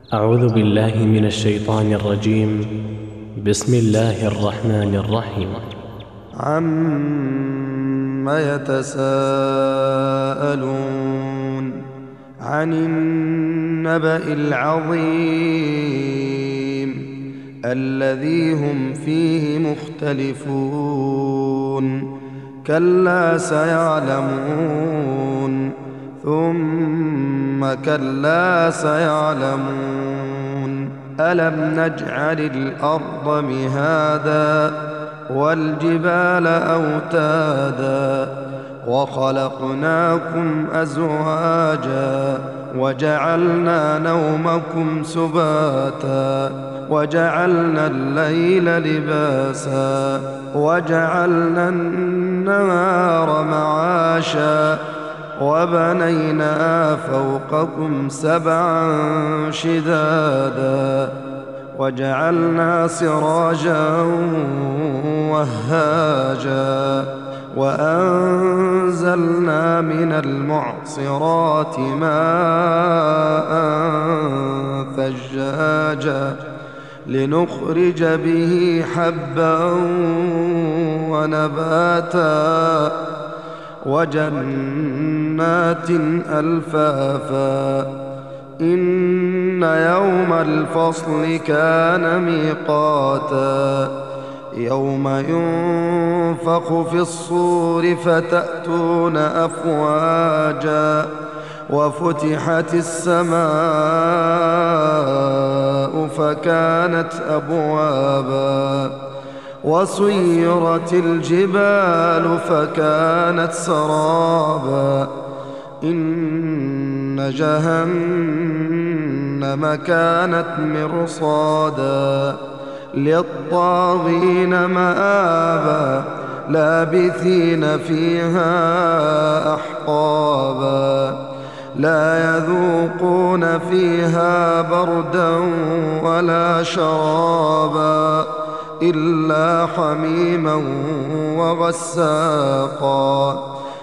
أعوذ بالله من الشيطان الرجيم. بسم الله الرحمن الرحيم. عم يتساءلون عن النبأ العظيم الذي هم فيه مختلفون كلا سيعلمون ثم كلا سيعلمون ألم نجعل الأرض مهادا والجبال أوتادا وخلقناكم أزواجا وجعلنا نومكم سباتا وجعلنا الليل لباسا وجعلنا النهار معاشا وبنينا فوقكم سبعا شدادا وجعلنا سراجا وهاجا وأنزلنا من المعصرات ماء ثجاجا لنخرج به حبا ونباتا وجنات ألفافا إن يوم الفصل كان ميقاتا يوم ينفخ في الصور فتأتون أفواجا وفتحت السماء فكانت أبوابا وسيرت الجبال فكانت سرابا إن جهنم كانت مرصادا للطاغين مآبا لابثين فيها أحقابا لا يذوقون فيها بردا ولا شرابا إلا حميما وغساقا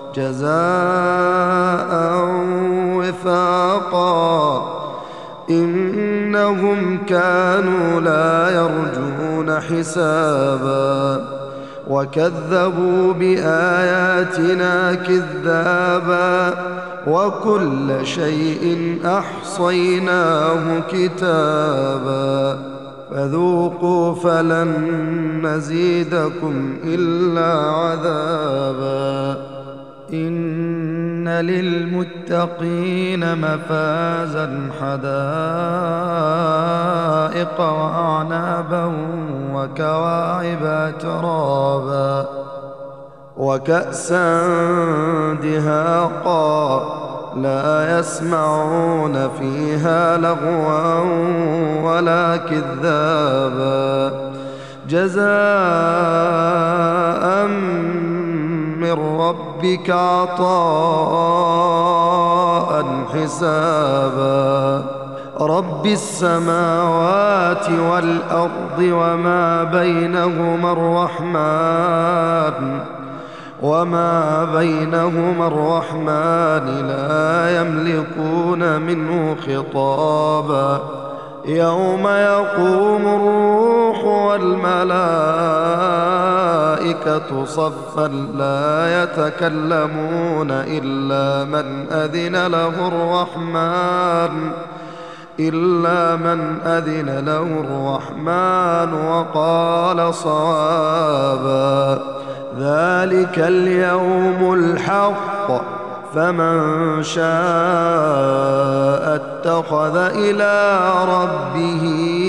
جزاء وفاقا إنهم كانوا لا يرجون حسابا وكذبوا بآياتنا كذابا وكل شيء أحصيناه كتابا فذوقوا فلن نزيدكم إلا عذابا إن للمتقين مفازا حدائق وأعنابا وكواعب ترابا وكأسا دهاقا لا يسمعون فيها لغوا ولا كذابا جزاء من ربك عطاء حسابا رب السماوات والأرض وما بينهما الرحمن لا يملكون منه خطابا يوم يقوم الروح والملائكة صفا لا يتكلمون إلا من أذن له الرحمن وقال صوابا ذلك اليوم الحق فمن شاء اتخذ إلى ربه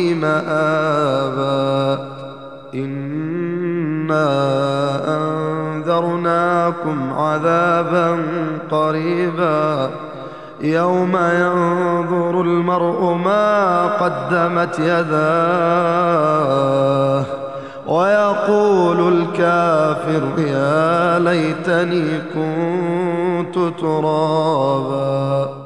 مآبا إنا أنذرناكم عذابا قريبا يوم ينظر المرء ما قدمت يداه ويقول الكافر يا ليتني كنت ترابا.